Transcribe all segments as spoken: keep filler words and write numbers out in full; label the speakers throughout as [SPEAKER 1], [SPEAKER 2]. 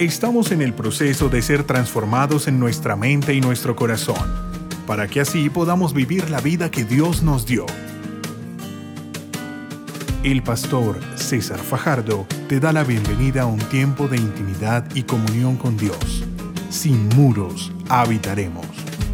[SPEAKER 1] Estamos en el proceso de ser transformados en nuestra mente y nuestro corazón, para que así podamos vivir la vida que Dios nos dio. El pastor César Fajardo te da la bienvenida a un tiempo de intimidad y comunión con Dios. Sin muros habitaremos.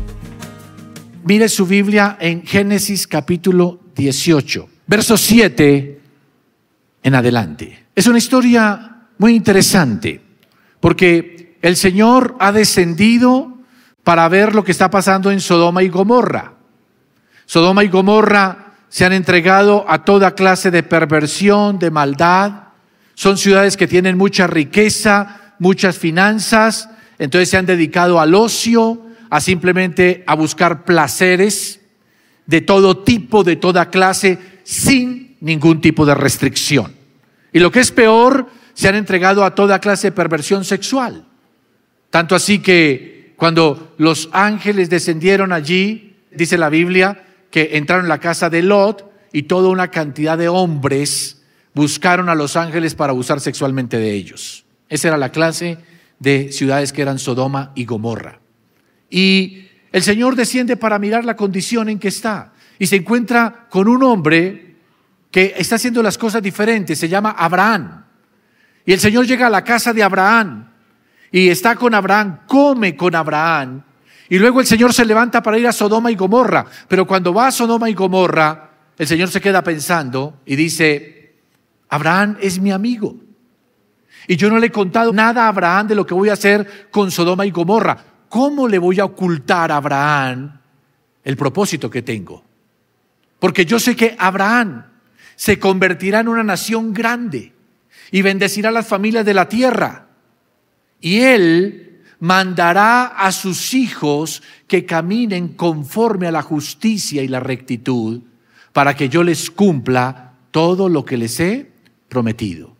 [SPEAKER 2] Mire su Biblia en Génesis capítulo dieciocho, verso siete en adelante. Es una historia muy interesante porque el Señor ha descendido para ver lo que está pasando en Sodoma y Gomorra. Sodoma y Gomorra se han entregado a toda clase de perversión, de maldad. Son ciudades que tienen mucha riqueza, muchas finanzas, entonces se han dedicado al ocio, a simplemente a buscar placeres de todo tipo, de toda clase, sin ningún tipo de restricción. Y lo que es peor, se han entregado a toda clase de perversión sexual. Tanto así que cuando los ángeles descendieron allí, dice la Biblia, que entraron en la casa de Lot y toda una cantidad de hombres buscaron a los ángeles para abusar sexualmente de ellos. Esa era la clase de ciudades que eran Sodoma y Gomorra. Y el Señor desciende para mirar la condición en que está y se encuentra con un hombre que está haciendo las cosas diferentes, se llama Abraham. Y el Señor llega a la casa de Abraham y está con Abraham, come con Abraham. Y luego el Señor se levanta para ir a Sodoma y Gomorra. Pero cuando va a Sodoma y Gomorra, el Señor se queda pensando y dice: Abraham es mi amigo. Y yo no le he contado nada a Abraham de lo que voy a hacer con Sodoma y Gomorra. ¿Cómo le voy a ocultar a Abraham el propósito que tengo? Porque yo sé que Abraham se convertirá en una nación grande y bendecirá a las familias de la tierra. Y él mandará a sus hijos que caminen conforme a la justicia y la rectitud para que yo les cumpla todo lo que les he prometido.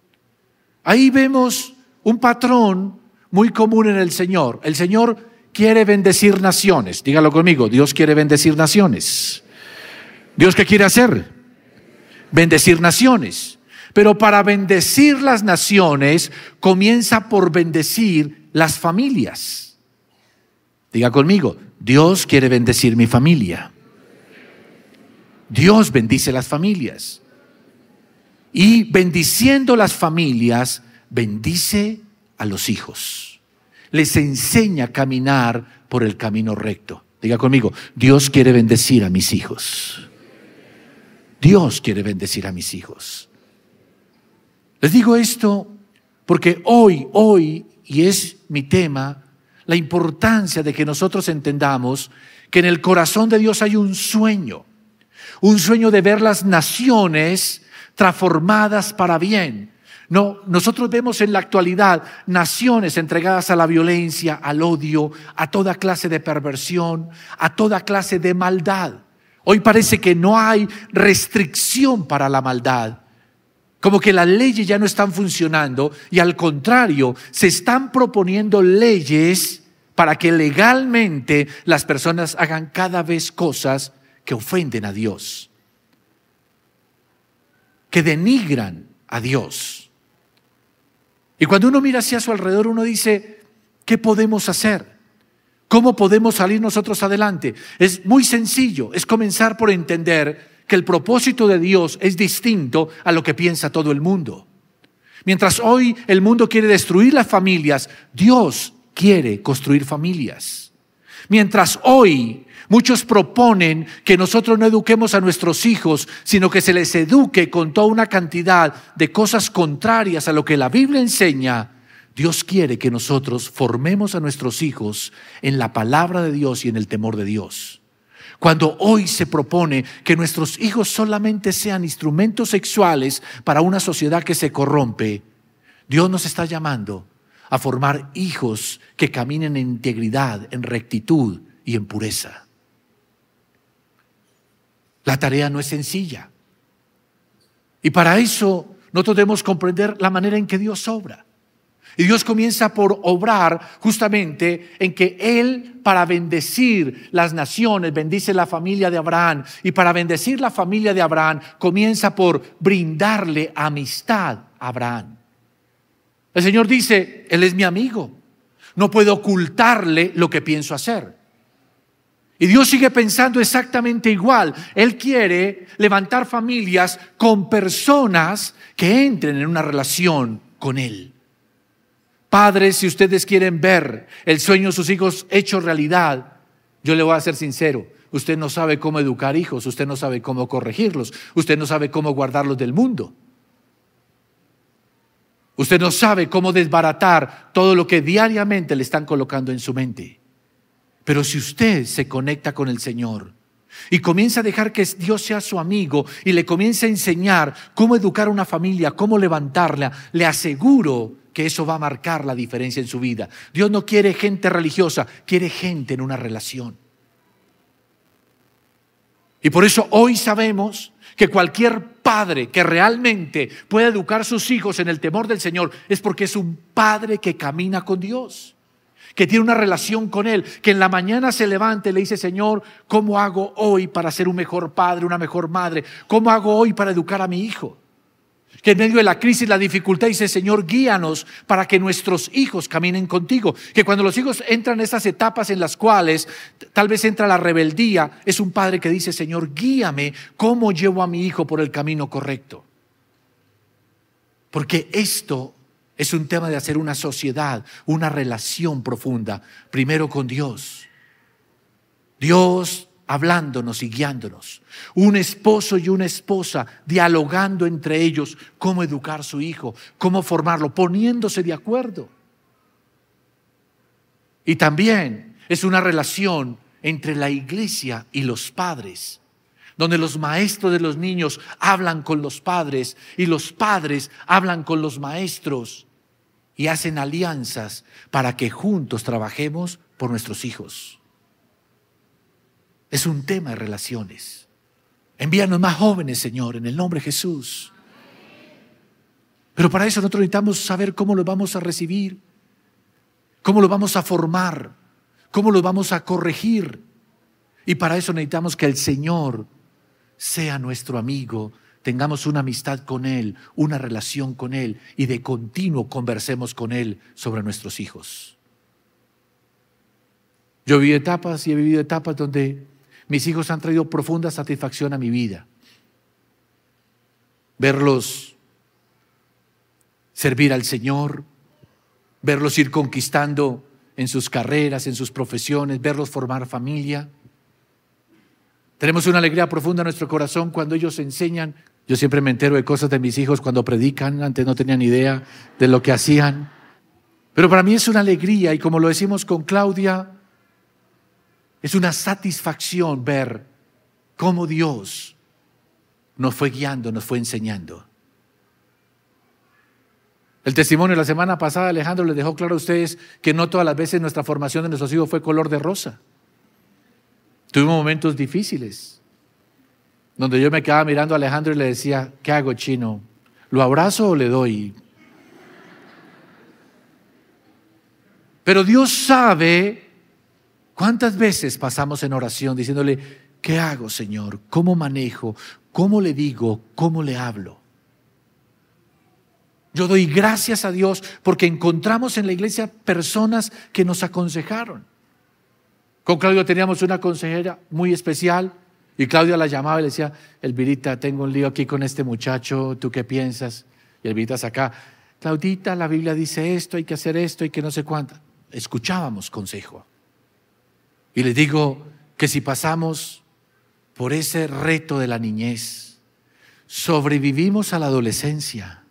[SPEAKER 2] Ahí vemos un patrón muy común en el Señor. El Señor quiere bendecir naciones. Dígalo conmigo, Dios quiere bendecir naciones. ¿Dios qué quiere hacer? Bendecir naciones. Pero para bendecir las naciones, comienza por bendecir las familias. Diga conmigo, Dios quiere bendecir mi familia. Dios bendice las familias. Y bendiciendo las familias, bendice a los hijos. Les enseña a caminar por el camino recto. Diga conmigo, Dios quiere bendecir a mis hijos. Dios quiere bendecir a mis hijos. Les digo esto porque hoy, hoy, y es mi tema, la importancia de que nosotros entendamos que en el corazón de Dios hay un sueño, un sueño de ver las naciones transformadas para bien. No, nosotros vemos en la actualidad naciones entregadas a la violencia, al odio, a toda clase de perversión, a toda clase de maldad. Hoy parece que no hay restricción para la maldad. Como que las leyes ya no están funcionando y al contrario, se están proponiendo leyes para que legalmente las personas hagan cada vez cosas que ofenden a Dios, que denigran a Dios. Y cuando uno mira hacia su alrededor, uno dice, ¿qué podemos hacer? ¿Cómo podemos salir nosotros adelante? Es muy sencillo, es comenzar por entender que el propósito de Dios es distinto a lo que piensa todo el mundo. Mientras hoy el mundo quiere destruir las familias, Dios quiere construir familias. Mientras hoy muchos proponen que nosotros no eduquemos a nuestros hijos, sino que se les eduque con toda una cantidad de cosas contrarias a lo que la Biblia enseña, Dios quiere que nosotros formemos a nuestros hijos en la palabra de Dios y en el temor de Dios. Cuando hoy se propone que nuestros hijos solamente sean instrumentos sexuales para una sociedad que se corrompe, Dios nos está llamando a formar hijos que caminen en integridad, en rectitud y en pureza. La tarea no es sencilla. Y para eso nosotros debemos comprender la manera en que Dios obra. Y Dios comienza por obrar justamente en que Él, para bendecir las naciones, bendice la familia de Abraham. Y para bendecir la familia de Abraham, comienza por brindarle amistad a Abraham. El Señor dice, Él es mi amigo. No puedo ocultarle lo que pienso hacer. Y Dios sigue pensando exactamente igual. Él quiere levantar familias con personas que entren en una relación con Él. Padres, si ustedes quieren ver el sueño de sus hijos hecho realidad, yo le voy a ser sincero, usted no sabe cómo educar hijos, usted no sabe cómo corregirlos, usted no sabe cómo guardarlos del mundo. Usted no sabe cómo desbaratar todo lo que diariamente le están colocando en su mente. Pero si usted se conecta con el Señor y comienza a dejar que Dios sea su amigo y le comienza a enseñar cómo educar a una familia, cómo levantarla, le aseguro que eso va a marcar la diferencia en su vida. Dios no quiere gente religiosa, quiere gente en una relación. Y por eso hoy sabemos que cualquier padre que realmente pueda educar a sus hijos en el temor del Señor es porque es un padre que camina con Dios, que tiene una relación con Él, que en la mañana se levanta y le dice, Señor, ¿cómo hago hoy para ser un mejor padre, una mejor madre? ¿Cómo hago hoy para educar a mi hijo? Que en medio de la crisis, la dificultad, dice, Señor, guíanos para que nuestros hijos caminen contigo. Que cuando los hijos entran en esas etapas en las cuales tal vez entra la rebeldía, es un padre que dice, Señor, guíame, ¿cómo llevo a mi hijo por el camino correcto? Porque esto es un tema de hacer una sociedad, una relación profunda, primero con Dios. Dios hablándonos y guiándonos. Un esposo y una esposa dialogando entre ellos cómo educar a su hijo, cómo formarlo, poniéndose de acuerdo. Y también es una relación entre la iglesia y los padres, donde los maestros de los niños hablan con los padres y los padres hablan con los maestros y hacen alianzas para que juntos trabajemos por nuestros hijos. Es un tema de relaciones. Envíanos más jóvenes, Señor, en el nombre de Jesús. Pero para eso nosotros necesitamos saber cómo los vamos a recibir, cómo los vamos a formar, cómo los vamos a corregir. Y para eso necesitamos que el Señor sea nuestro amigo, tengamos una amistad con Él, una relación con Él y de continuo conversemos con Él sobre nuestros hijos. Yo he vivido etapas y he vivido etapas donde mis hijos han traído profunda satisfacción a mi vida. Verlos servir al Señor, verlos ir conquistando en sus carreras, en sus profesiones, verlos formar familia. Tenemos una alegría profunda en nuestro corazón cuando ellos enseñan. Yo siempre me entero de cosas de mis hijos cuando predican, antes no tenían idea de lo que hacían. Pero para mí es una alegría y como lo decimos con Claudia, es una satisfacción ver cómo Dios nos fue guiando, nos fue enseñando. El testimonio de la semana pasada, Alejandro les dejó claro a ustedes que no todas las veces nuestra formación de nuestros hijos fue color de rosa. Tuvimos momentos difíciles, donde yo me quedaba mirando a Alejandro y le decía, ¿qué hago, chino? ¿Lo abrazo o le doy? Pero Dios sabe cuántas veces pasamos en oración diciéndole, ¿qué hago, Señor? ¿Cómo manejo? ¿Cómo le digo? ¿Cómo le hablo? Yo doy gracias a Dios porque encontramos en la iglesia personas que nos aconsejaron. Con Claudia teníamos una consejera muy especial y Claudia la llamaba y le decía, Elvirita, tengo un lío aquí con este muchacho, ¿tú qué piensas? Y Elvirita acá, Claudita, la Biblia dice esto, hay que hacer esto y que no sé cuánto. Escuchábamos consejo. Y les digo que si pasamos por ese reto de la niñez, sobrevivimos a la adolescencia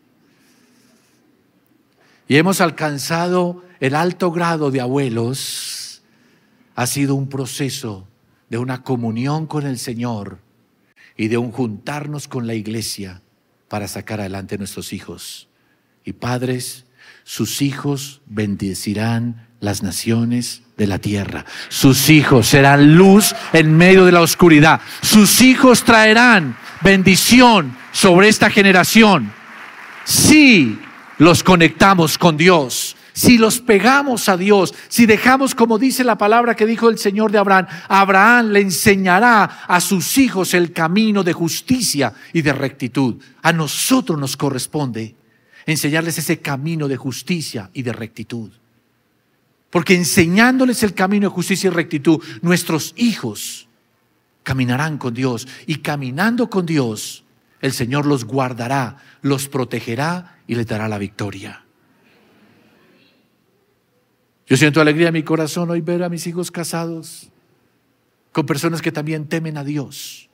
[SPEAKER 2] y hemos alcanzado el alto grado de abuelos, ha sido un proceso de una comunión con el Señor y de un juntarnos con la iglesia para sacar adelante a nuestros hijos. Y padres, sus hijos bendecirán las naciones de la tierra. Sus hijos serán luz en medio de la oscuridad. Sus hijos traerán bendición sobre esta generación. Si los conectamos con Dios, si los pegamos a Dios, si dejamos, como dice la palabra que dijo el Señor de Abraham, Abraham le enseñará a sus hijos el camino de justicia y de rectitud. A nosotros nos corresponde enseñarles ese camino de justicia y de rectitud. Porque enseñándoles el camino de justicia y rectitud, nuestros hijos caminarán con Dios. Y caminando con Dios, el Señor los guardará, los protegerá y les dará la victoria. Yo siento alegría en mi corazón hoy ver a mis hijos casados con personas que también temen a Dios.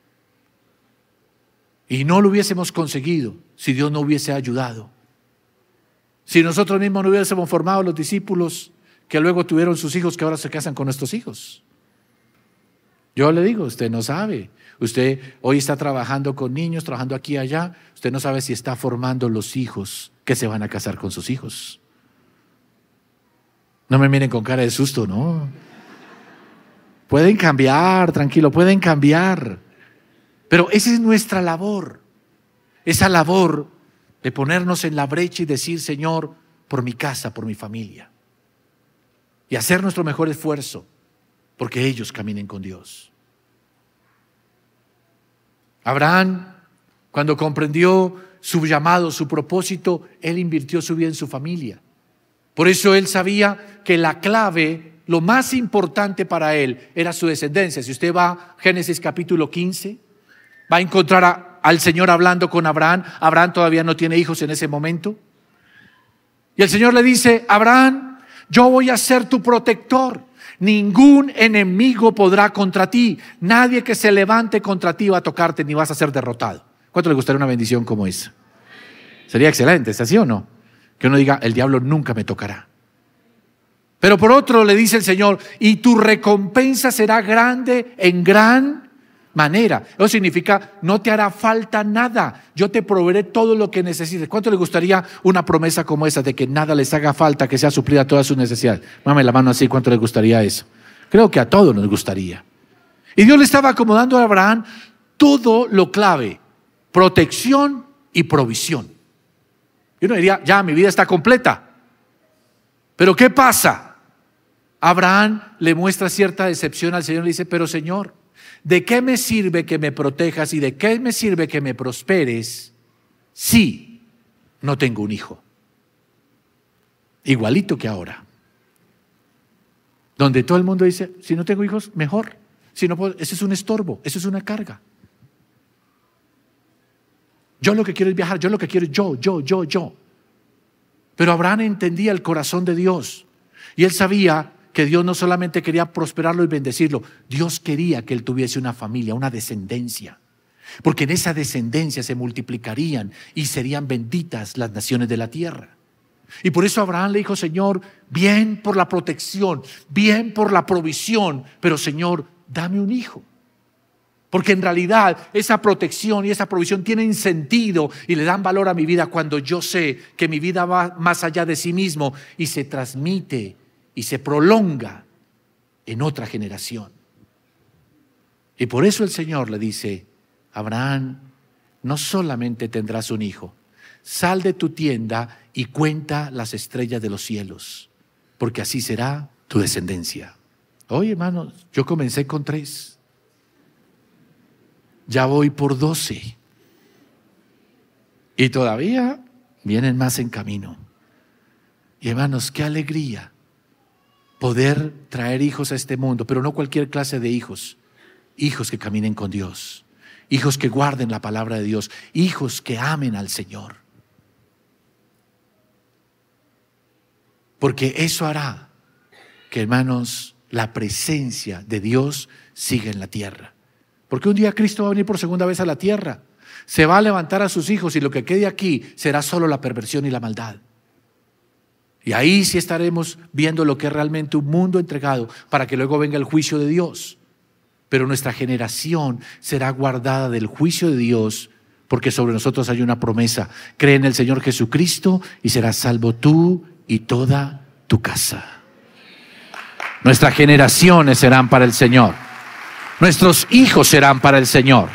[SPEAKER 2] Y no lo hubiésemos conseguido si Dios no hubiese ayudado. Si nosotros mismos no hubiésemos formado los discípulos que luego tuvieron sus hijos, que ahora se casan con nuestros hijos. Yo le digo, usted no sabe. Usted hoy está trabajando con niños, trabajando aquí y allá. Usted no sabe si está formando los hijos que se van a casar con sus hijos. No me miren con cara de susto, ¿no? Pueden cambiar, tranquilo, pueden cambiar. Pero esa es nuestra labor. Esa labor de ponernos en la brecha y decir, Señor, por mi casa, por mi familia. Y hacer nuestro mejor esfuerzo porque ellos caminen con Dios. Abraham, cuando comprendió su llamado, su propósito, él invirtió su vida en su familia. Por eso él sabía que la clave, lo más importante para él, era su descendencia. Si usted va a Génesis capítulo quince, va a encontrar a, al Señor hablando con Abraham. Abraham todavía no tiene hijos en ese momento. Y el Señor le dice, Abraham, yo voy a ser tu protector. Ningún enemigo podrá contra ti. Nadie que se levante contra ti va a tocarte ni vas a ser derrotado. ¿Cuánto le gustaría una bendición como esa? Sería excelente, ¿es así o no? Que uno diga, el diablo nunca me tocará. Pero por otro le dice el Señor, y tu recompensa será grande en gran manera. Eso significa, no te hará falta nada. Yo te proveeré todo lo que necesites. ¿Cuánto le gustaría una promesa como esa de que nada les haga falta, que sea suplida todas sus necesidades? Mame la mano así, ¿cuánto le gustaría eso? Creo que a todos nos gustaría. Y Dios le estaba acomodando a Abraham todo lo clave: protección y provisión. Y uno diría, ya, mi vida está completa. Pero ¿qué pasa? Abraham le muestra cierta decepción al Señor y le dice, pero Señor, ¿de qué me sirve que me protejas y de qué me sirve que me prosperes si no tengo un hijo? Igualito que ahora, donde todo el mundo dice, si no tengo hijos, mejor. Si no puedo, eso es un estorbo, eso es una carga. Yo lo que quiero es viajar, yo lo que quiero es yo, yo, yo, yo. Pero Abraham entendía el corazón de Dios y él sabía que Dios no solamente quería prosperarlo y bendecirlo, Dios quería que él tuviese una familia, una descendencia. Porque en esa descendencia se multiplicarían y serían benditas las naciones de la tierra. Y por eso Abraham le dijo, Señor, bien por la protección, bien por la provisión, pero Señor, dame un hijo. Porque en realidad esa protección y esa provisión tienen sentido y le dan valor a mi vida cuando yo sé que mi vida va más allá de sí mismo y se transmite y se prolonga en otra generación. Y por eso el Señor le dice, Abraham, no solamente tendrás un hijo, sal de tu tienda y cuenta las estrellas de los cielos, porque así será tu descendencia. Oye, hermanos, yo comencé con tres. Ya voy por doce. Y todavía vienen más en camino. Y hermanos, qué alegría poder traer hijos a este mundo, pero no cualquier clase de hijos. Hijos que caminen con Dios. Hijos que guarden la palabra de Dios. Hijos que amen al Señor. Porque eso hará que, hermanos, la presencia de Dios siga en la tierra. Porque un día Cristo va a venir por segunda vez a la tierra. Se va a levantar a sus hijos y lo que quede aquí será solo la perversión y la maldad. Y ahí sí estaremos viendo lo que es realmente un mundo entregado para que luego venga el juicio de Dios. Pero nuestra generación será guardada del juicio de Dios porque sobre nosotros hay una promesa. Cree en el Señor Jesucristo y serás salvo tú y toda tu casa. Nuestras generaciones serán para el Señor. Nuestros hijos serán para el Señor.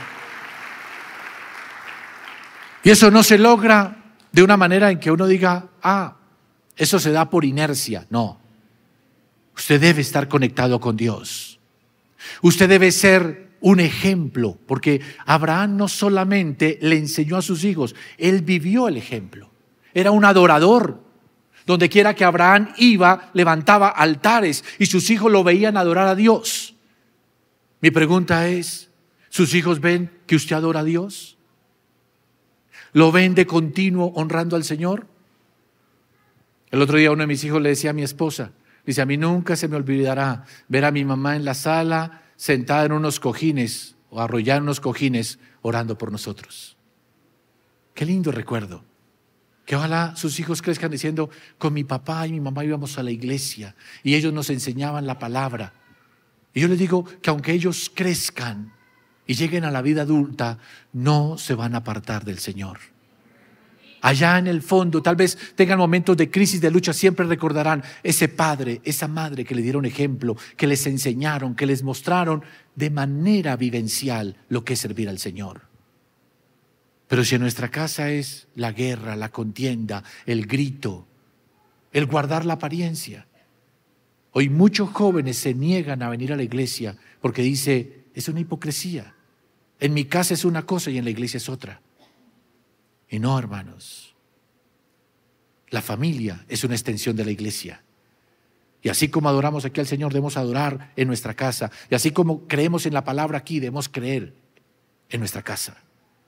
[SPEAKER 2] Y eso no se logra de una manera en que uno diga, ah, eso se da por inercia. No. Usted debe estar conectado con Dios. Usted debe ser un ejemplo, porque Abraham no solamente le enseñó a sus hijos, él vivió el ejemplo. Era un adorador. Donde quiera que Abraham iba, levantaba altares y sus hijos lo veían adorar a Dios. Mi pregunta es, ¿sus hijos ven que usted adora a Dios? ¿Lo ven de continuo honrando al Señor? El otro día uno de mis hijos le decía a mi esposa, dice, a mí nunca se me olvidará ver a mi mamá en la sala sentada en unos cojines o arrollada en unos cojines orando por nosotros. Qué lindo recuerdo. Que ojalá sus hijos crezcan diciendo, con mi papá y mi mamá íbamos a la iglesia y ellos nos enseñaban la palabra. Y yo les digo que aunque ellos crezcan y lleguen a la vida adulta, no se van a apartar del Señor. Allá en el fondo, tal vez tengan momentos de crisis, de lucha, siempre recordarán ese padre, esa madre que le dieron ejemplo, que les enseñaron, que les mostraron de manera vivencial lo que es servir al Señor. Pero si en nuestra casa es la guerra, la contienda, el grito, el guardar la apariencia. Hoy muchos jóvenes se niegan a venir a la iglesia porque dice, es una hipocresía. En mi casa es una cosa y en la iglesia es otra. Y no, hermanos. La familia es una extensión de la iglesia. Y así como adoramos aquí al Señor, debemos adorar en nuestra casa. Y así como creemos en la palabra aquí, debemos creer en nuestra casa.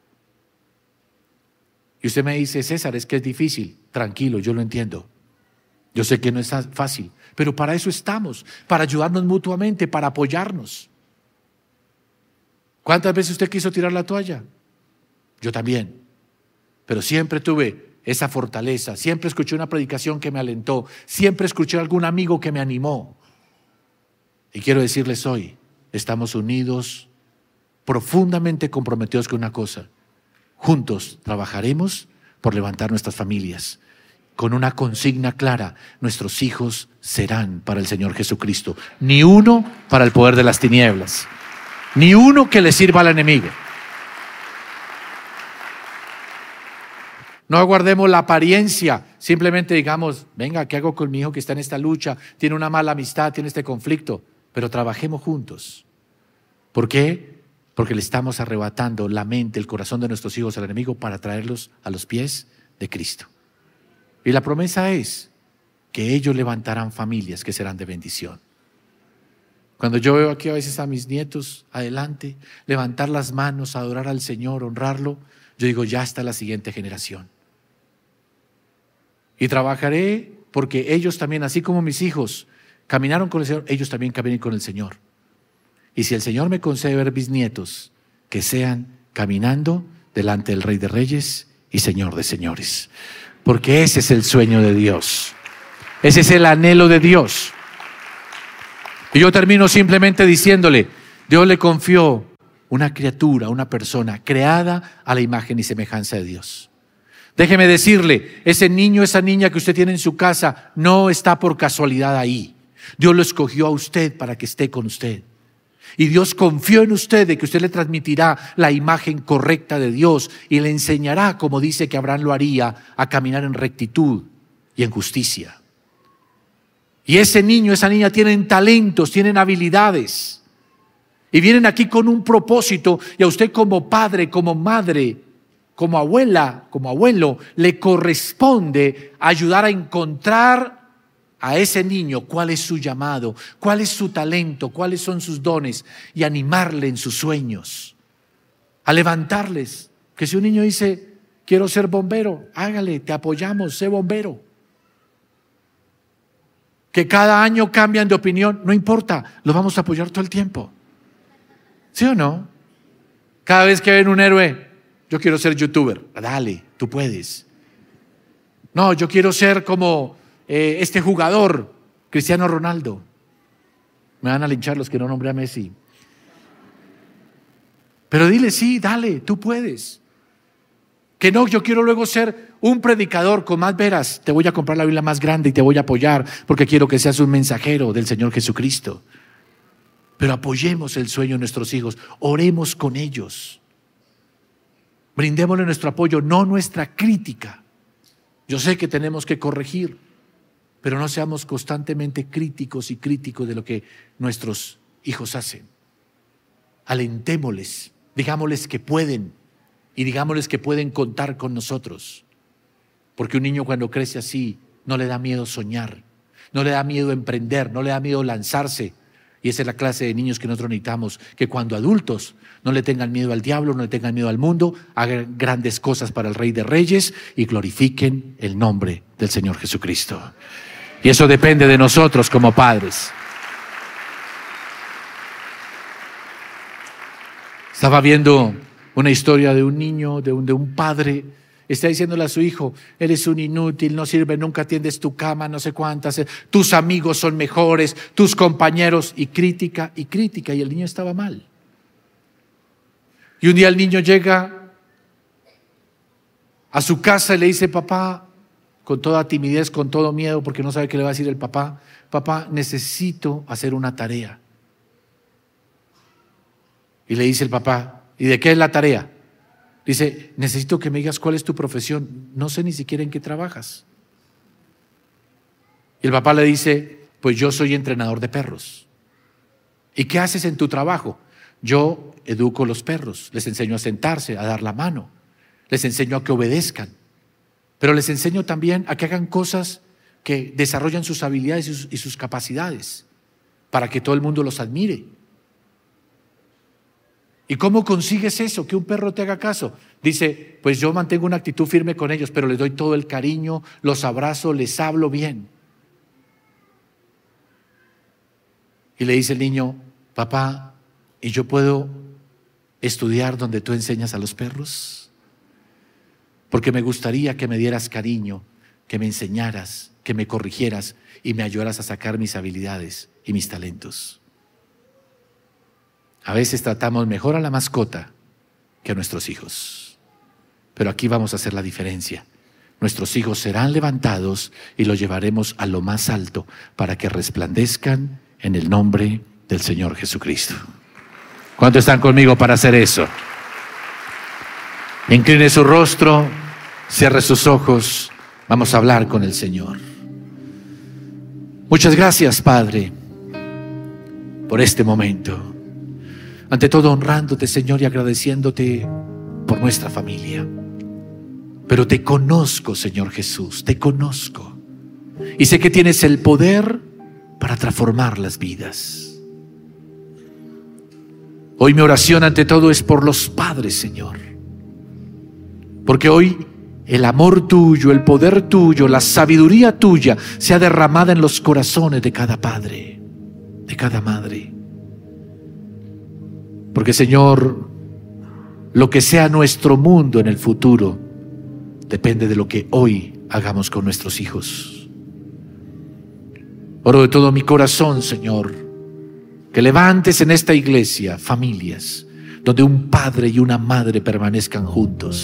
[SPEAKER 2] Y usted me dice, César, es que es difícil. Tranquilo, yo lo entiendo. Yo sé que no es fácil, pero para eso estamos, para ayudarnos mutuamente, para apoyarnos. ¿Cuántas veces usted quiso tirar la toalla? Yo también. Pero siempre tuve esa fortaleza, siempre escuché una predicación que me alentó, siempre escuché a algún amigo que me animó. Y quiero decirles hoy, estamos unidos, profundamente comprometidos con una cosa. Juntos trabajaremos por levantar nuestras familias con una consigna clara: nuestros hijos serán para el Señor Jesucristo, ni uno para el poder de las tinieblas, ni uno que le sirva al enemigo. No aguardemos la apariencia, simplemente digamos, venga, ¿qué hago con mi hijo que está en esta lucha? Tiene una mala amistad, tiene este conflicto, pero trabajemos juntos. ¿Por qué? Porque le estamos arrebatando la mente, el corazón de nuestros hijos al enemigo para traerlos a los pies de Cristo. Y la promesa es que ellos levantarán familias que serán de bendición. Cuando yo veo aquí a veces a mis nietos adelante, levantar las manos, adorar al Señor, honrarlo, yo digo, ya está la siguiente generación. Y trabajaré porque ellos también, así como mis hijos caminaron con el Señor, ellos también caminen con el Señor. Y si el Señor me concede ver bisnietos, que sean caminando delante del Rey de Reyes y Señor de Señores. Porque ese es el sueño de Dios. Ese es el anhelo de Dios. Y yo termino simplemente diciéndole, Dios le confió una criatura, una persona creada a la imagen y semejanza de Dios. Déjeme decirle, ese niño, esa niña que usted tiene en su casa no está por casualidad ahí. Dios lo escogió a usted para que esté con usted. Y Dios confió en usted de que usted le transmitirá la imagen correcta de Dios y le enseñará, como dice que Abraham lo haría, a caminar en rectitud y en justicia. Y ese niño, esa niña tienen talentos, tienen habilidades y vienen aquí con un propósito, y a usted como padre, como madre, como abuela, como abuelo, le corresponde ayudar a encontrar a ese niño cuál es su llamado, cuál es su talento, cuáles son sus dones, y animarle en sus sueños, a levantarles. Que si un niño dice, quiero ser bombero, hágale, te apoyamos, sé bombero. Que cada año cambian de opinión, no importa, los vamos a apoyar todo el tiempo. ¿Sí o no? Cada vez que ven un héroe, yo quiero ser youtuber, dale, tú puedes. No, yo quiero ser como eh, este jugador, Cristiano Ronaldo. Me van a linchar los que no nombré a Messi. Pero dile, sí, dale, tú puedes. Que no, yo quiero luego ser un predicador con más veras. Te voy a comprar la Biblia más grande y te voy a apoyar porque quiero que seas un mensajero del Señor Jesucristo. Pero apoyemos el sueño de nuestros hijos, oremos con ellos. Brindémosle nuestro apoyo, no nuestra crítica. Yo sé que tenemos que corregir, pero no seamos constantemente críticos y críticos de lo que nuestros hijos hacen. Alentémosles, digámosles que pueden y digámosles que pueden contar con nosotros. Porque un niño cuando crece así no le da miedo soñar, no le da miedo emprender, no le da miedo lanzarse. Y esa es la clase de niños que nosotros necesitamos, que cuando adultos no le tengan miedo al diablo, no le tengan miedo al mundo, hagan grandes cosas para el Rey de Reyes y glorifiquen el nombre del Señor Jesucristo. Y eso depende de nosotros como padres. Estaba viendo una historia de un niño, de un, de un padre. Está diciéndole a su hijo: eres un inútil, no sirve, nunca atiendes tu cama, no sé cuántas, tus amigos son mejores, tus compañeros, y crítica y crítica, y el niño estaba mal. Y un día el niño llega a su casa y le dice: papá, con toda timidez, con todo miedo, porque no sabe qué le va a decir el papá: papá, necesito hacer una tarea. Y le dice el papá: ¿y de qué es la tarea? Dice: necesito que me digas cuál es tu profesión, no sé ni siquiera en qué trabajas. Y el papá le dice: pues yo soy entrenador de perros. ¿Y qué haces en tu trabajo? Yo educo a los perros, les enseño a sentarse, a dar la mano, les enseño a que obedezcan, pero les enseño también a que hagan cosas que desarrollan sus habilidades y sus, y sus capacidades para que todo el mundo los admire. ¿Y cómo consigues eso? Que un perro te haga caso. Dice: pues yo mantengo una actitud firme con ellos, pero les doy todo el cariño, los abrazo, les hablo bien. Y le dice el niño: papá, ¿y yo puedo estudiar donde tú enseñas a los perros? Porque me gustaría que me dieras cariño, que me enseñaras, que me corrigieras y me ayudaras a sacar mis habilidades y mis talentos. A veces tratamos mejor a la mascota que a nuestros hijos. Pero aquí vamos a hacer la diferencia. Nuestros hijos serán levantados y los llevaremos a lo más alto para que resplandezcan en el nombre del Señor Jesucristo. ¿Cuántos están conmigo para hacer eso? Incline su rostro, cierre sus ojos. Vamos a hablar con el Señor. Muchas gracias, Padre, por este momento. Ante todo, honrándote, Señor, y agradeciéndote por nuestra familia. Pero te conozco, Señor Jesús, te conozco. Y sé que tienes el poder para transformar las vidas. Hoy mi oración ante todo es por los padres, Señor. Porque hoy el amor tuyo, el poder tuyo, la sabiduría tuya sea derramada en los corazones de cada padre, de cada madre. Porque, Señor, lo que sea nuestro mundo en el futuro depende de lo que hoy hagamos con nuestros hijos. Oro de todo mi corazón, Señor, que levantes en esta iglesia familias donde un padre y una madre permanezcan juntos.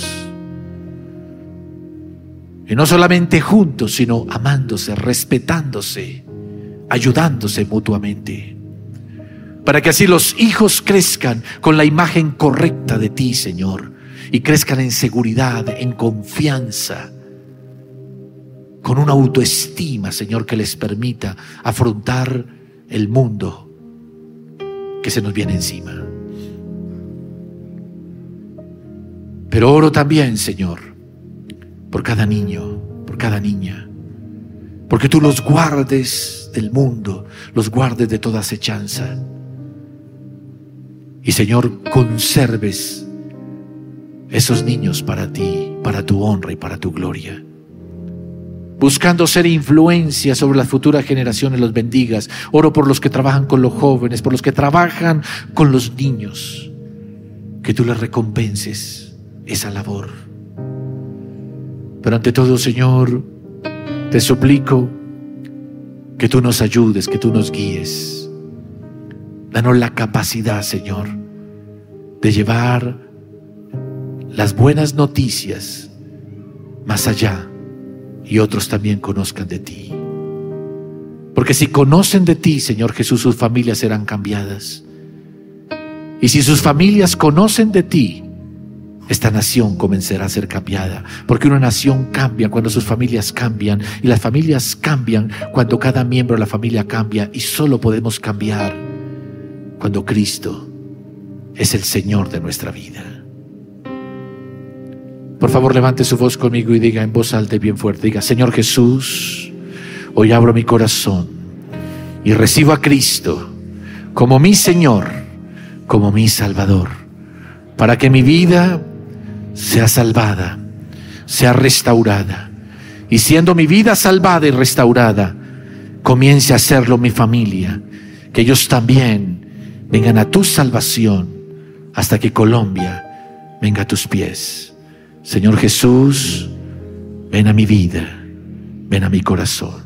[SPEAKER 2] Y no solamente juntos, sino amándose, respetándose, ayudándose mutuamente. Para que así los hijos crezcan con la imagen correcta de ti, Señor, y crezcan en seguridad, en confianza, con una autoestima, Señor, que les permita afrontar el mundo que se nos viene encima. Pero oro también, Señor, por cada niño, por cada niña, porque tú los guardes del mundo, los guardes de toda acechanza. Y, Señor, conserves esos niños para ti, para tu honra y para tu gloria. Buscando ser influencia sobre las futuras generaciones, los bendigas. Oro por los que trabajan con los jóvenes, por los que trabajan con los niños. Que tú les recompenses esa labor. Pero ante todo, Señor, te suplico que tú nos ayudes, que tú nos guíes. Danos la capacidad, Señor, de llevar las buenas noticias más allá y otros también conozcan de ti. Porque si conocen de ti, Señor Jesús, sus familias serán cambiadas. Y si sus familias conocen de ti, esta nación comenzará a ser cambiada. Porque una nación cambia cuando sus familias cambian, y las familias cambian cuando cada miembro de la familia cambia, y solo podemos cambiar cuando Cristo es el Señor de nuestra vida. Por favor, levante su voz conmigo y diga en voz alta y bien fuerte, diga: Señor Jesús, hoy abro mi corazón y recibo a Cristo como mi Señor, como mi Salvador, para que mi vida sea salvada, sea restaurada. Y siendo mi vida salvada y restaurada, comience a hacerlo mi familia, que ellos también vengan a tu salvación hasta que Colombia venga a tus pies. Señor Jesús, ven a mi vida, ven a mi corazón.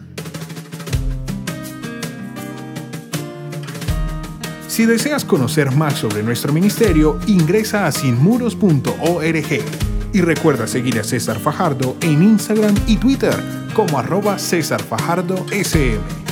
[SPEAKER 1] Si deseas conocer más sobre nuestro ministerio, ingresa a sin muros punto org y recuerda seguir a César Fajardo en Instagram y Twitter como arroba César Fajardo S M.